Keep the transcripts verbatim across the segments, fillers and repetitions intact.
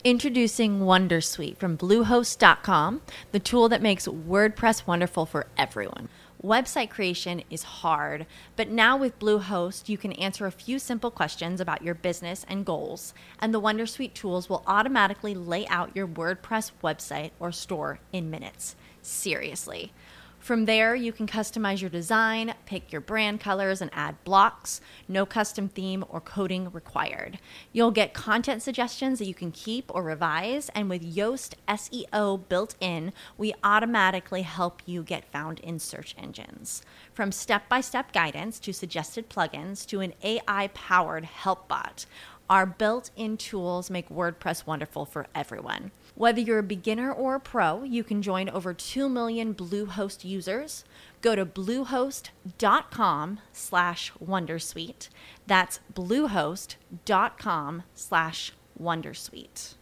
Introducing Wondersuite from Bluehost dot com, the tool that makes WordPress wonderful for everyone. Website creation is hard, but now with Bluehost, you can answer a few simple questions about your business and goals, and the Wondersuite tools will automatically lay out your WordPress website or store in minutes. Seriously. From there, you can customize your design, pick your brand colors, and add blocks. No custom theme or coding required. You'll get content suggestions that you can keep or revise, and with Yoast S E O built in, we automatically help you get found in search engines. From step-by-step guidance to suggested plugins to an A I-powered help bot, our built-in tools make WordPress wonderful for everyone. Whether you're a beginner or a pro, you can join over two million Bluehost users. Go to bluehost dot com slash wondersuite. That's bluehost dot com slash wondersuite.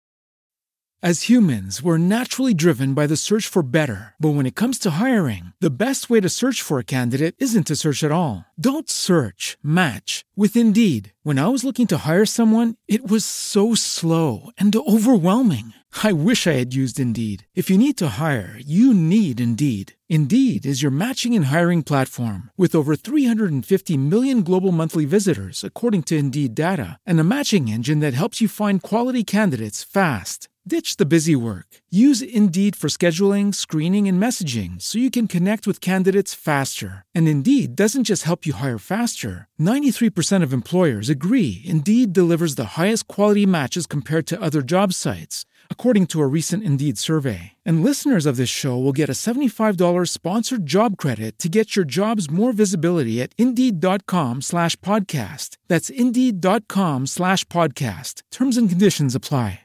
As humans, we're naturally driven by the search for better. But when it comes to hiring, the best way to search for a candidate isn't to search at all. Don't search, match with Indeed. When I was looking to hire someone, it was so slow and overwhelming. I wish I had used Indeed. If you need to hire, you need Indeed. Indeed is your matching and hiring platform with over three hundred fifty million global monthly visitors, according to Indeed data, and a matching engine that helps you find quality candidates fast. Ditch the busy work. Use Indeed for scheduling, screening, and messaging so you can connect with candidates faster. And Indeed doesn't just help you hire faster. ninety-three percent of employers agree Indeed delivers the highest quality matches compared to other job sites, according to a recent Indeed survey. And listeners of this show will get a seventy-five dollars sponsored job credit to get your jobs more visibility at Indeed.com slash podcast. That's Indeed.com slash podcast. Terms and conditions apply.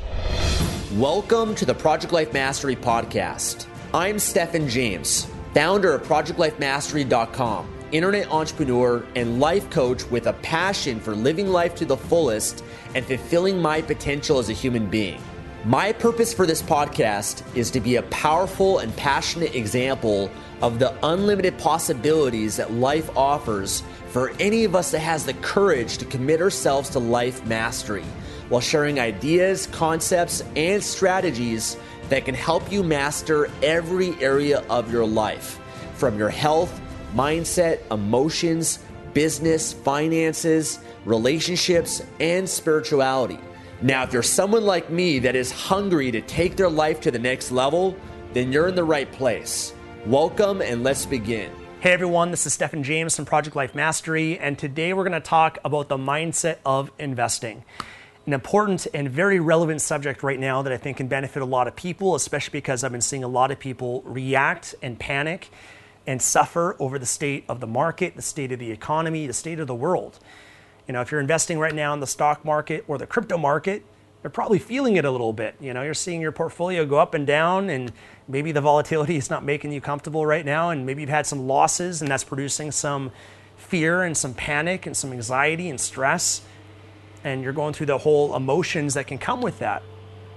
Welcome to the Project Life Mastery Podcast. I'm Stephen James, founder of project life mastery dot com, internet entrepreneur and life coach with a passion for living life to the fullest and fulfilling my potential as a human being. My purpose for this podcast is to be a powerful and passionate example of the unlimited possibilities that life offers for any of us that has the courage to commit ourselves to life mastery, while sharing ideas, concepts, and strategies that can help you master every area of your life, from your health, mindset, emotions, business, finances, relationships, and spirituality. Now, if you're someone like me that is hungry to take their life to the next level, then you're in the right place. Welcome, and let's begin. Hey everyone, this is Stephen James from Project Life Mastery, and today we're going to talk about the mindset of investing. An important and very relevant subject right now that I think can benefit a lot of people, especially because I've been seeing a lot of people react and panic and suffer over the state of the market, the state of the economy, the state of the world. You know, if you're investing right now in the stock market or the crypto market, you're probably feeling it a little bit. You know, you're seeing your portfolio go up and down, and maybe the volatility is not making you comfortable right now, and maybe you've had some losses, and that's producing some fear and some panic and some anxiety and stress. And you're going through the whole emotions that can come with that.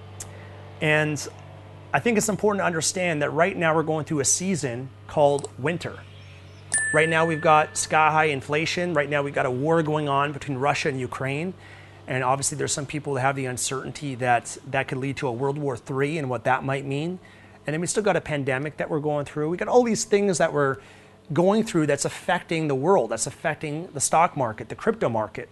And I think it's important to understand that right now we're going through a season called winter. Right now we've got sky-high inflation. Right now we've got a war going on between Russia and Ukraine. And obviously there's some people that have the uncertainty that that could lead to a World War Three and what that might mean. And then we still got a pandemic that we're going through. We got all these things that we're going through that's affecting the world, that's affecting the stock market, the crypto market.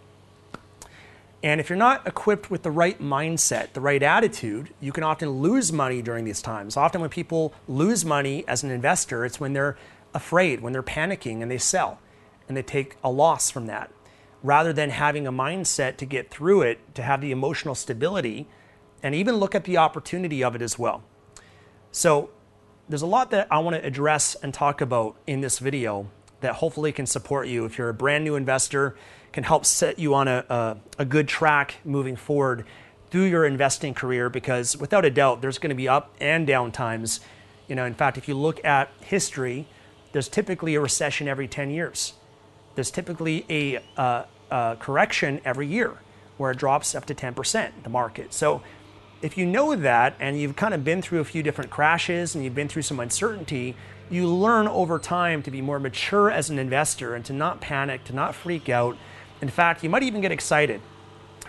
And if you're not equipped with the right mindset, the right attitude, you can often lose money during these times. Often when people lose money as an investor, it's when they're afraid, when they're panicking and they sell and they take a loss from that. Rather than having a mindset to get through it, to have the emotional stability and even look at the opportunity of it as well. So there's a lot that I want to address and talk about in this video that hopefully can support you. If you're a brand new investor, can help set you on a, a, a good track moving forward through your investing career, because without a doubt, there's going to be up and down times. You know, in fact, if you look at history, there's typically a recession every ten years. There's typically a, uh, a correction every year where it drops up to ten percent, the market. So if you know that and you've kind of been through a few different crashes and you've been through some uncertainty, you learn over time to be more mature as an investor and to not panic, to not freak out. In fact, you might even get excited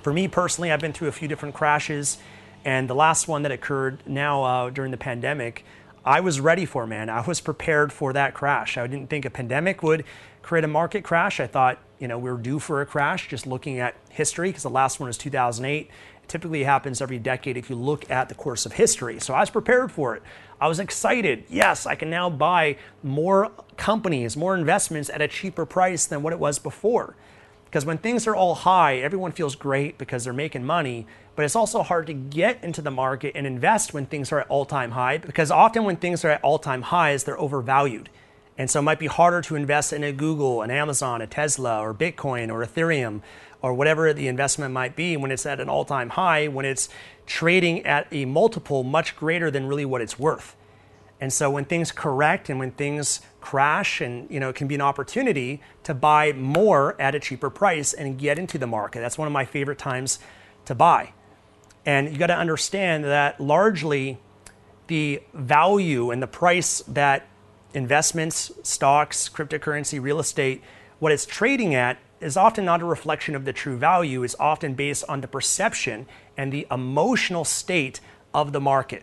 For me personally, I've been through a few different crashes, and the last one that occurred now uh, during the pandemic, I was ready for, man. I was prepared for that crash. I didn't think a pandemic would create a market crash. I thought, you know, we were due for a crash just looking at history, because the last one was two thousand eight. It typically happens every decade if you look at the course of history. So I was prepared for it. I was excited. Yes, I can now buy more companies, more investments at a cheaper price than what it was before. Because when things are all high, everyone feels great because they're making money, but it's also hard to get into the market and invest when things are at all-time high, because often when things are at all-time highs, they're overvalued. And so it might be harder to invest in a Google, an Amazon, a Tesla, or Bitcoin, or Ethereum, or whatever the investment might be when it's at an all-time high, when it's trading at a multiple much greater than really what it's worth. And so when things correct and when things crash, and you know, it can be an opportunity to buy more at a cheaper price and get into the market. That's one of my favorite times to buy. And you got to understand that largely the value and the price that investments, stocks, cryptocurrency, real estate, what it's trading at is often not a reflection of the true value. It's often based on the perception and the emotional state of the market.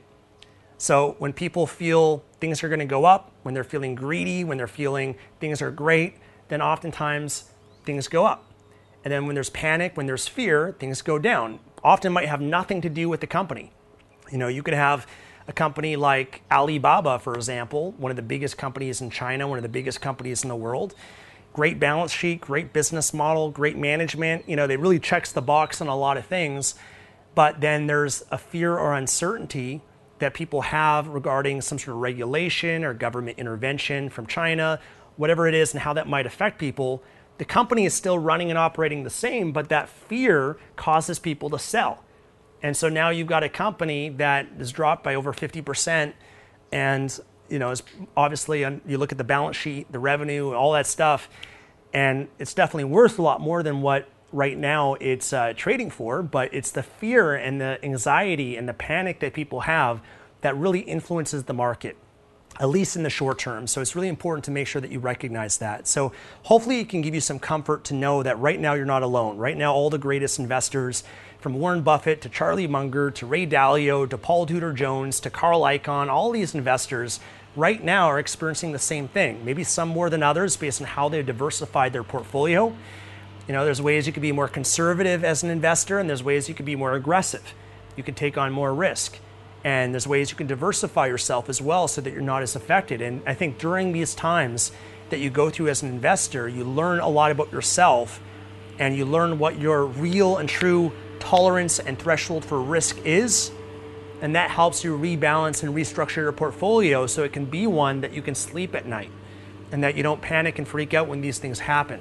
So when people feel things are going to go up, when they're feeling greedy, when they're feeling things are great, then oftentimes things go up. And then when there's panic, when there's fear, things go down. Often might have nothing to do with the company. You know, you could have a company like Alibaba, for example, one of the biggest companies in China, one of the biggest companies in the world. Great balance sheet, great business model, great management. You know, they really checks the box on a lot of things. But then there's a fear or uncertainty that people have regarding some sort of regulation or government intervention from China, whatever it is, and how that might affect people. The company is still running and operating the same, but that fear causes people to sell. And so now you've got a company that is dropped by over fifty percent, and you know, it's obviously, you look at the balance sheet, the revenue, all that stuff, and it's definitely worth a lot more than what right now it's uh, trading for, but it's the fear and the anxiety and the panic that people have that really influences the market, at least in the short term. So it's really important to make sure that you recognize that. So hopefully it can give you some comfort to know that right now you're not alone. Right now, all the greatest investors, from Warren Buffett to Charlie Munger to Ray Dalio to Paul Tudor Jones to Carl Icahn, all these investors right now are experiencing the same thing. Maybe some more than others based on how they've diversified their portfolio. You know, there's ways you could be more conservative as an investor, and there's ways you could be more aggressive. You could take on more risk. And there's ways you can diversify yourself as well so that you're not as affected. And I think during these times that you go through as an investor, you learn a lot about yourself, and you learn what your real and true tolerance and threshold for risk is. And that helps you rebalance and restructure your portfolio so it can be one that you can sleep at night and that you don't panic and freak out when these things happen.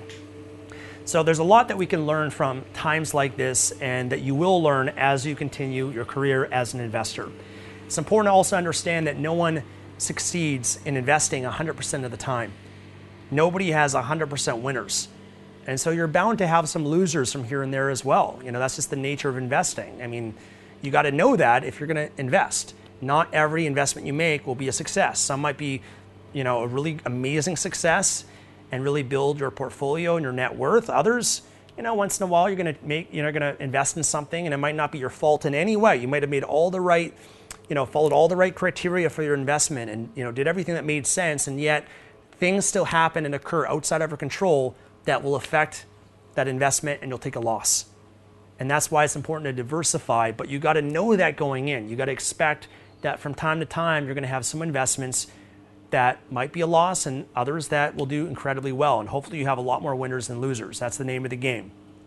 So there's a lot that we can learn from times like this, and that you will learn as you continue your career as an investor. It's important to also understand that no one succeeds in investing one hundred percent of the time. Nobody has one hundred percent winners. And so you're bound to have some losers from here and there as well. You know, that's just the nature of investing. I mean, you got to know that if you're going to invest. Not every investment you make will be a success. Some might be, you know, a really amazing success and really build your portfolio and your net worth. Others, you know, once in a while you're going to make, you know, going to invest in something, and it might not be your fault in any way. You might have made all the right, you know, followed all the right criteria for your investment, and you know, did everything that made sense, and yet things still happen and occur outside of your control that will affect that investment, and you'll take a loss. And that's why it's important to diversify. But you got to know that going in. You got to expect that from time to time you're going to have some investments that might be a loss, and others that will do incredibly well. And hopefully you have a lot more winners than losers. That's the name of the game.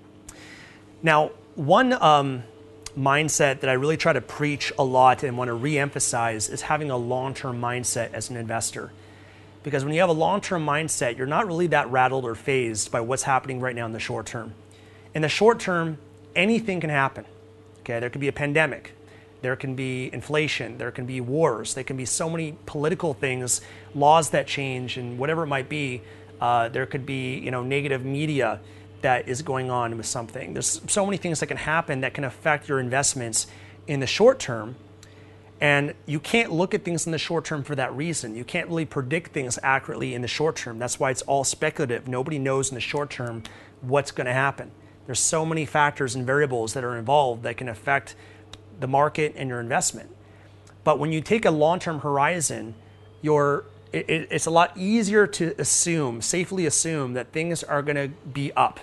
Now, one um, mindset that I really try to preach a lot and want to re-emphasize is having a long-term mindset as an investor. Because when you have a long-term mindset, you're not really that rattled or fazed by what's happening right now in the short term. In the short term, anything can happen. Okay, there could be a pandemic. There can be inflation, there can be wars, there can be so many political things, laws that change, and whatever it might be. Uh, there could be, you know, negative media that is going on with something. There's so many things that can happen that can affect your investments in the short term. And you can't look at things in the short term for that reason. You can't really predict things accurately in the short term. That's why it's all speculative. Nobody knows in the short term what's going to happen. There's so many factors and variables that are involved that can affect the market and your investment. But when you take a long-term horizon, you're, it, it's a lot easier to assume, safely assume that things are going to be up.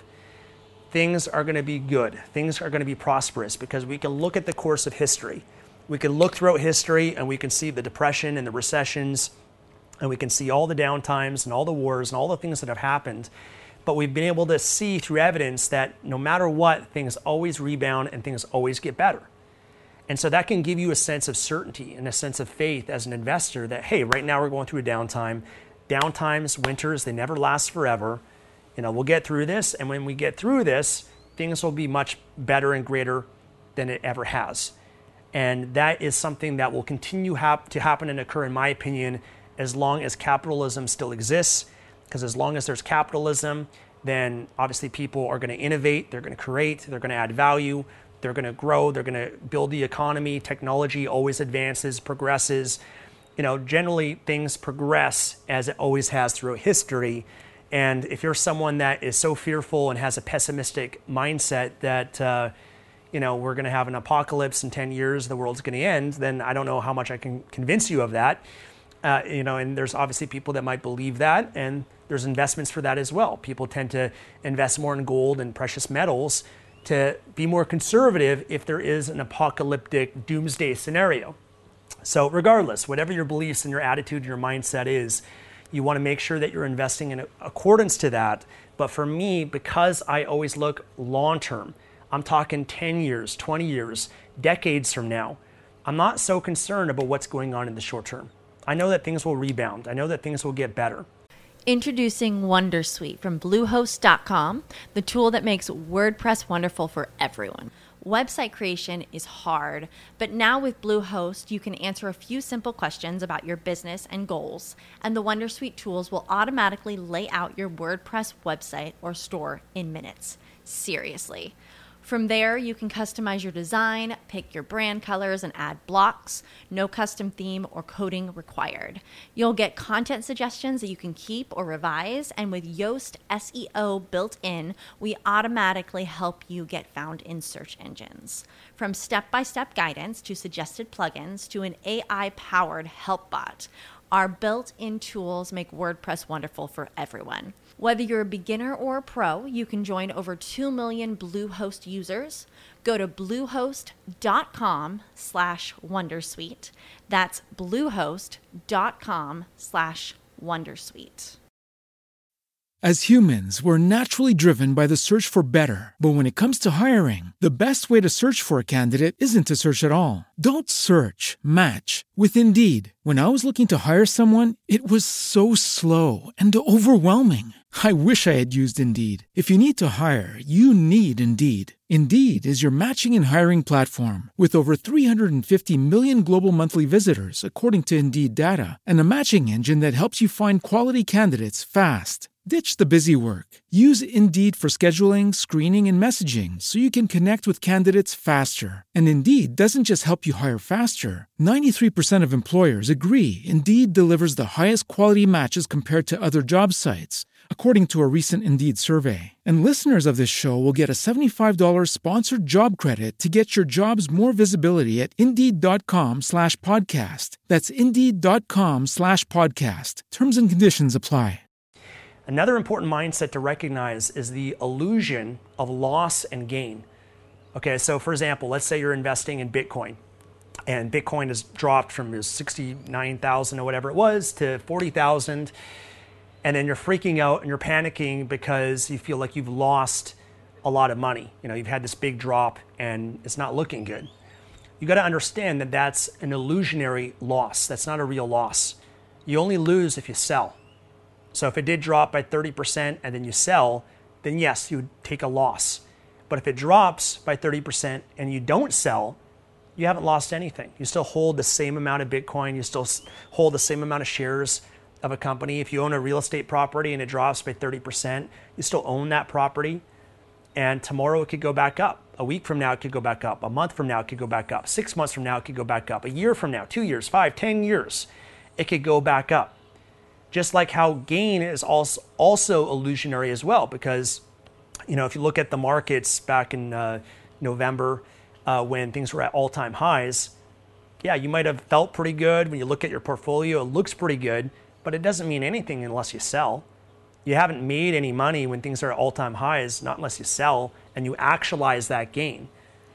Things are going to be good. Things are going to be prosperous because we can look at the course of history. We can look throughout history and we can see the depression and the recessions, and we can see all the downtimes and all the wars and all the things that have happened. But we've been able to see through evidence that no matter what, things always rebound and things always get better. And so that can give you a sense of certainty and a sense of faith as an investor that, hey, right now we're going through a downtime. Downtimes, winters, they never last forever. You know, we'll get through this. And when we get through this, things will be much better and greater than it ever has. And that is something that will continue hap- to happen and occur, in my opinion, as long as capitalism still exists. Because as long as there's capitalism, then obviously people are going to innovate, they're going to create, they're going to add value, they're going to grow, they're going to build the economy. Technology always advances, progresses. You know, generally things progress as it always has throughout history. And if you're someone that is so fearful and has a pessimistic mindset that, uh, you know, we're going to have an apocalypse in ten years, the world's going to end, then I don't know how much I can convince you of that. Uh, you know, and there's obviously people that might believe that, and there's investments for that as well. People tend to invest more in gold and precious metals to be more conservative if there is an apocalyptic doomsday scenario. So regardless, whatever your beliefs and your attitude and your mindset is, you want to make sure that you're investing in accordance to that. But for me, because I always look long-term, I'm talking ten years, twenty years, decades from now, I'm not so concerned about what's going on in the short term. I know that things will rebound. I know that things will get better. Introducing Wondersuite from Bluehost dot com, the tool that makes WordPress wonderful for everyone. Website creation is hard, but now with Bluehost, you can answer a few simple questions about your business and goals, and the Wondersuite tools will automatically lay out your WordPress website or store in minutes. Seriously. From there, you can customize your design, pick your brand colors, and add blocks. No custom theme or coding required. You'll get content suggestions that you can keep or revise, and with Yoast S E O built in, we automatically help you get found in search engines. From step-by-step guidance to suggested plugins to an A I-powered help bot, our built-in tools make WordPress wonderful for everyone. Whether you're a beginner or a pro, you can join over two million Bluehost users. Go to bluehost.com slash Wondersuite. That's bluehost.com slash Wondersuite. As humans, we're naturally driven by the search for better. But when it comes to hiring, the best way to search for a candidate isn't to search at all. Don't search, match with Indeed. When I was looking to hire someone, it was so slow and overwhelming. I wish I had used Indeed. If you need to hire, you need Indeed. Indeed is your matching and hiring platform with over three hundred fifty million global monthly visitors, according to Indeed data, and a matching engine that helps you find quality candidates fast. Ditch the busy work. Use Indeed for scheduling, screening, and messaging so you can connect with candidates faster. And Indeed doesn't just help you hire faster. ninety-three percent of employers agree Indeed delivers the highest quality matches compared to other job sites, according to a recent Indeed survey. And listeners of this show will get a seventy-five dollars sponsored job credit to get your jobs more visibility at Indeed.com slash podcast. That's Indeed.com slash podcast. Terms and conditions apply. Another important mindset to recognize is the illusion of loss and gain. Okay, so for example, let's say you're investing in Bitcoin, and Bitcoin has dropped from sixty-nine thousand or whatever it was to forty thousand, and then you're freaking out and you're panicking because you feel like you've lost a lot of money. You know, you've had this big drop and it's not looking good. You got to understand that that's an illusionary loss. That's not a real loss. You only lose if you sell. So if it did drop by thirty percent and then you sell, then yes, you would take a loss. But if it drops by thirty percent and you don't sell, you haven't lost anything. You still hold the same amount of Bitcoin. You still hold the same amount of shares of a company. If you own a real estate property and it drops by thirty percent, you still own that property. And tomorrow it could go back up. A week from now it could go back up. A month from now it could go back up. Six months from now it could go back up. A year from now, two years, five, ten years, it could go back up. Just like how gain is also also illusionary as well, because You know, if you look at the markets back in uh, November uh, when things were at all-time highs, yeah, you might have felt pretty good. When you look at your portfolio, it looks pretty good, but it doesn't mean anything unless you sell. You haven't made any money when things are at all-time highs, not unless you sell and you actualize that gain.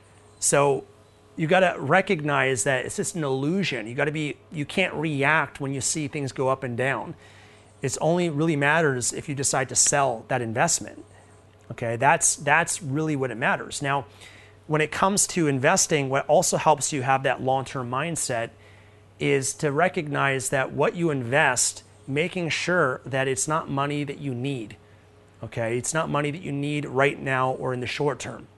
So you got to recognize that it's just an illusion. You got to be, you can't react when you see things go up and down. It's only really matters if you decide to sell that investment. Okay, that's that's really what it matters. Now, when it comes to investing, what also helps you have that long-term mindset is to recognize that what you invest, making sure that it's not money that you need. Okay, it's not money that you need right now or in the short term.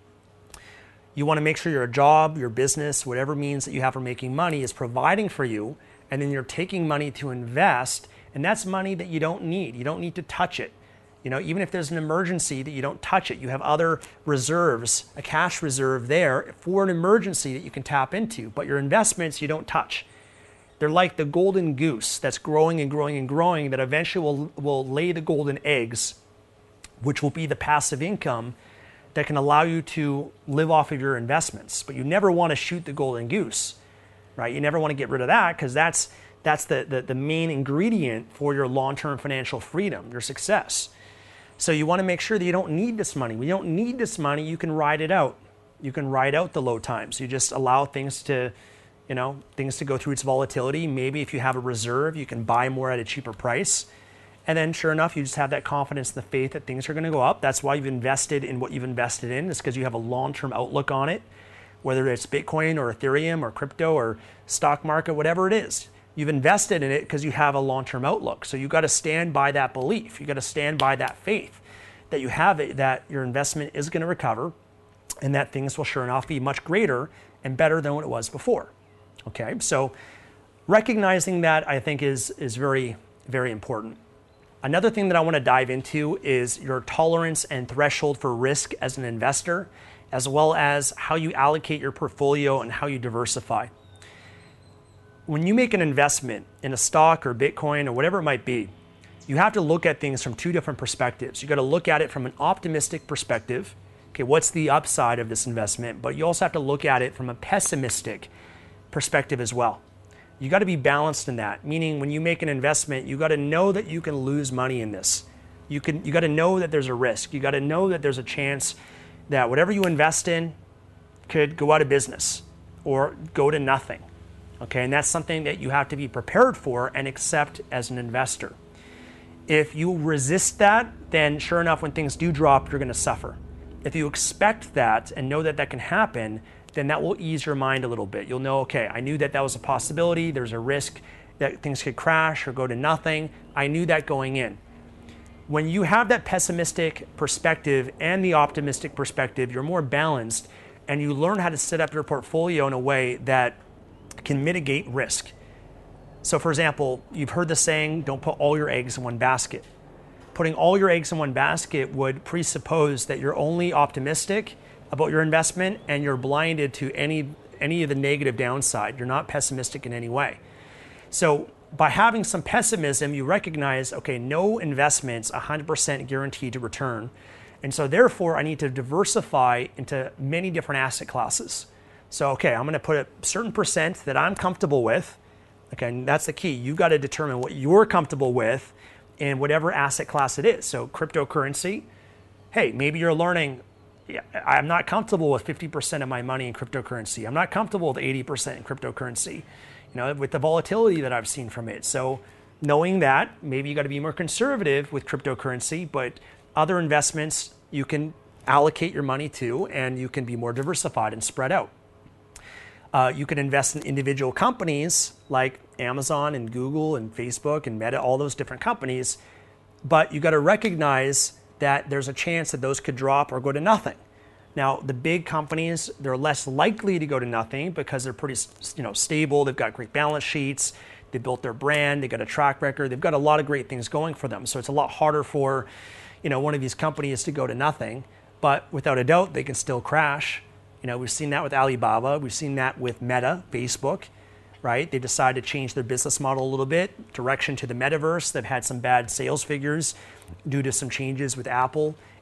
You want to make sure your job, your business, whatever means that you have for making money is providing for you, and then you're taking money to invest, and that's money that you don't need. You don't need to touch it. You know, even if there's an emergency that you don't touch it, you have other reserves, a cash reserve there for an emergency that you can tap into, but your investments you don't touch. They're like the golden goose that's growing and growing and growing that eventually will, will lay the golden eggs, which will be the passive income that can allow you to live off of your investments. But you never want to shoot the golden goose, right? You never want to get rid of that because that's that's the, the, the main ingredient for your long-term financial freedom, your success. So you want to make sure that you don't need this money. When you don't need this money, you can ride it out. You can ride out the low times. You just allow things to, you know, things to go through its volatility. Maybe if you have a reserve, you can buy more at a cheaper price. And then sure enough, you just have that confidence and the faith that things are going to go up. That's why you've invested in what you've invested in. It's because you have a long-term outlook on it, whether it's Bitcoin or Ethereum or crypto or stock market, whatever it is. You've invested in it because you have a long-term outlook. So you've got to stand by that belief. You've got to stand by that faith that you have it, that your investment is going to recover and that things will sure enough be much greater and better than what it was before. Okay, so recognizing that I think is, is very, very important. Another thing that I want to dive into is your tolerance and threshold for risk as an investor, as well as how you allocate your portfolio and how you diversify. When you make an investment in a stock or Bitcoin or whatever it might be, you have to look at things from two different perspectives. You got to look at it from an optimistic perspective. Okay, what's the upside of this investment? But you also have to look at it from a pessimistic perspective as well. You got to be balanced in that, meaning when you make an investment, you got to know that you can lose money in this. You can, you got to know that there's a risk. You got to know that there's a chance that whatever you invest in could go out of business or go to nothing. Okay, and that's something that you have to be prepared for and accept as an investor. If you resist that, then sure enough, when things do drop, you're going to suffer. If you expect that and know that that can happen, then that will ease your mind a little bit. You'll know, okay, I knew that that was a possibility. There's a risk that things could crash or go to nothing. I knew that going in. When you have that pessimistic perspective and the optimistic perspective, you're more balanced and you learn how to set up your portfolio in a way that can mitigate risk. So for example, you've heard the saying, don't put all your eggs in one basket. Putting all your eggs in one basket would presuppose that you're only optimistic about your investment and you're blinded to any any of the negative downside. You're not pessimistic in any way. So by having some pessimism, you recognize, okay, no investment's one hundred percent guaranteed to return. And so therefore, I need to diversify into many different asset classes. So, okay, I'm going to put a certain percent that I'm comfortable with. Okay, and that's the key. You've got to determine what you're comfortable with in whatever asset class it is. So cryptocurrency, hey, maybe you're learning, yeah, I'm not comfortable with fifty percent of my money in cryptocurrency. I'm not comfortable with eighty percent in cryptocurrency, you know, with the volatility that I've seen from it. So knowing that, maybe you got to be more conservative with cryptocurrency, but other investments you can allocate your money to and you can be more diversified and spread out. Uh, you can invest in individual companies like Amazon and Google and Facebook and Meta, all those different companies, but you got to recognize that there's a chance that those could drop or go to nothing. Now, the big companies, they're less likely to go to nothing because they're pretty, you know, stable. They've got great balance sheets. They built their brand. They got a track record. They've got a lot of great things going for them. So it's a lot harder for, you know, one of these companies to go to nothing. But without a doubt, they can still crash. You know, we've seen that with Alibaba. We've seen that with Meta, Facebook, right? They decided to change their business model a little bit, direction to the metaverse. They've had some bad sales figures due to some changes with Apple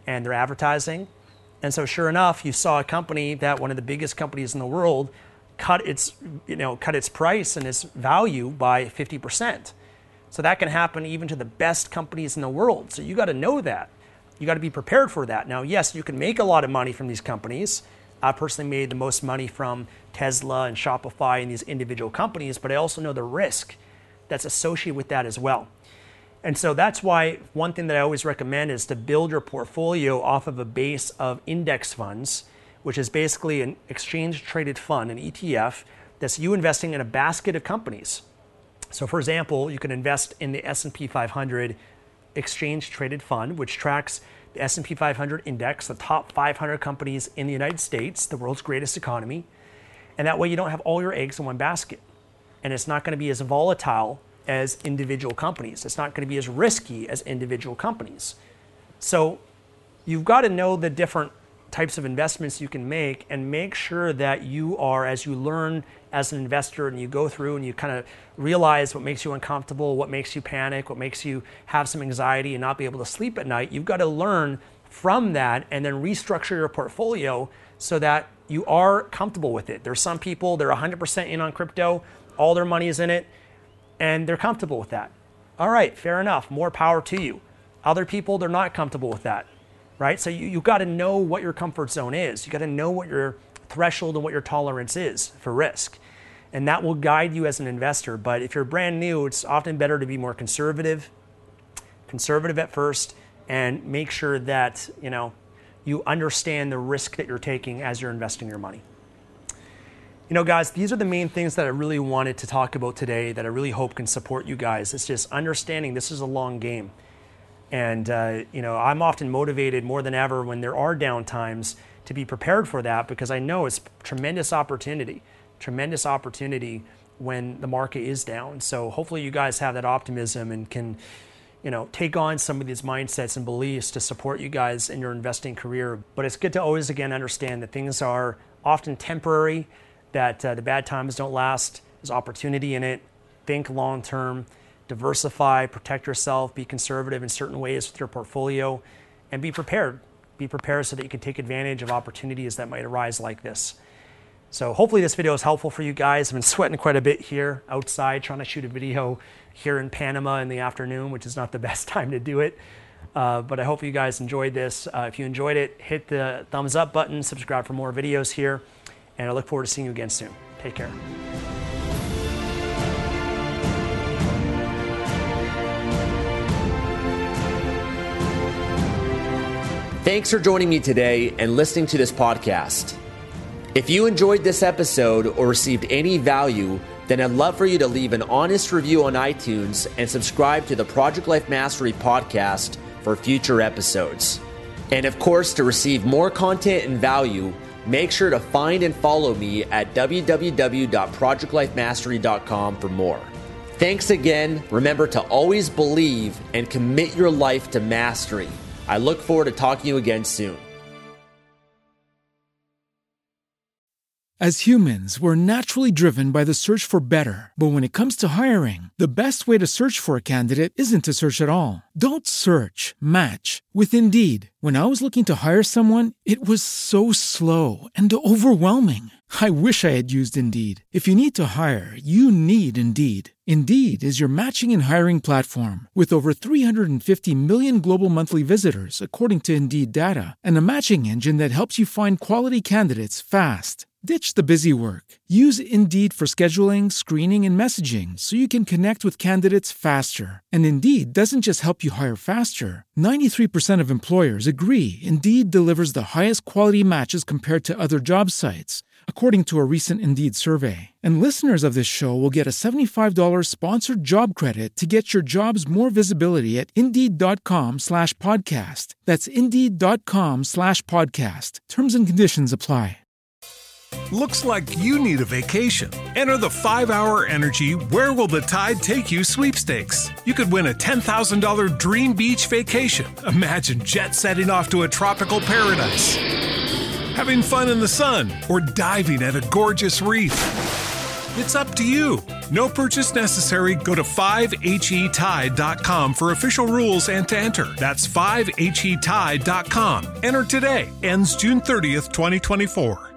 and their advertising. And so sure enough, you saw a company that one of the biggest companies in the world cut its, you know, cut its price and its value by fifty percent. So that can happen even to the best companies in the world. So you got to know that. You got to be prepared for that. Now, yes, you can make a lot of money from these companies. I personally made the most money from Tesla and Shopify and these individual companies, but I also know the risk that's associated with that as well. And so that's why one thing that I always recommend is to build your portfolio off of a base of index funds, which is basically an exchange-traded fund, an E T F, that's you investing in a basket of companies. So for example, you can invest in the S and P five hundred exchange-traded fund, which tracks the S and P five hundred index, the top five hundred companies in the United States, the world's greatest economy. And that way you don't have all your eggs in one basket. And it's not going to be as volatile as individual companies. It's not going to be as risky as individual companies. So you've got to know the different types of investments you can make and make sure that you are, as you learn as an investor and you go through and you kind of realize what makes you uncomfortable, what makes you panic, what makes you have some anxiety and not be able to sleep at night, you've got to learn from that and then restructure your portfolio so that you are comfortable with it. There's some people, they're one hundred percent in on crypto, all their money is in it, and they're comfortable with that. All right, fair enough, more power to you. Other people, they're not comfortable with that, right? So you, you've got to know what your comfort zone is. You got to know what your threshold and what your tolerance is for risk. And that will guide you as an investor. But if you're brand new, it's often better to be more conservative, conservative at first, and make sure that, you know, you understand the risk that you're taking as you're investing your money. You know, guys, these are the main things that I really wanted to talk about today that I really hope can support you guys. It's just understanding this is a long game. And, uh, you know, I'm often motivated more than ever when there are down times to be prepared for that because I know it's tremendous opportunity, tremendous opportunity when the market is down. So hopefully you guys have that optimism and can, you know, take on some of these mindsets and beliefs to support you guys in your investing career. But it's good to always, again, understand that things are often temporary, that uh, the bad times don't last. There's opportunity in it. Think long-term, diversify, protect yourself, be conservative in certain ways with your portfolio, and be prepared. Be prepared so that you can take advantage of opportunities that might arise like this. So hopefully this video is helpful for you guys. I've been sweating quite a bit here outside trying to shoot a video here in Panama in the afternoon, which is not the best time to do it. Uh, but I hope you guys enjoyed this. Uh, if you enjoyed it, hit the thumbs up button, subscribe for more videos here, and I look forward to seeing you again soon. Take care. Thanks for joining me today and listening to this podcast. If you enjoyed this episode or received any value, then I'd love for you to leave an honest review on iTunes and subscribe to the Project Life Mastery podcast for future episodes. And of course, to receive more content and value, make sure to find and follow me at w w w dot project life mastery dot com for more. Thanks again. Remember to always believe and commit your life to mastery. I look forward to talking to you again soon. As humans, we're naturally driven by the search for better. But when it comes to hiring, the best way to search for a candidate isn't to search at all. Don't search, match with Indeed. When I was looking to hire someone, it was so slow and overwhelming. I wish I had used Indeed. If you need to hire, you need Indeed. Indeed is your matching and hiring platform with over three hundred fifty million global monthly visitors, according to Indeed data, and a matching engine that helps you find quality candidates fast. Ditch the busy work. Use Indeed for scheduling, screening, and messaging so you can connect with candidates faster. And Indeed doesn't just help you hire faster. ninety-three percent of employers agree Indeed delivers the highest quality matches compared to other job sites, according to a recent Indeed survey. And listeners of this show will get a seventy-five dollars sponsored job credit to get your jobs more visibility at Indeed.com slash podcast. That's Indeed.com slash podcast. Terms and conditions apply. Looks like you need a vacation. Enter the five hour Energy Where Will the Tide Take You sweepstakes. You could win a ten thousand dollars dream beach vacation. Imagine jet setting off to a tropical paradise, having fun in the sun, or diving at a gorgeous reef. It's up to you. No purchase necessary. Go to five H E tide dot com for official rules and to enter. That's five H E tide dot com. Enter today. Ends June thirtieth, twenty twenty-four.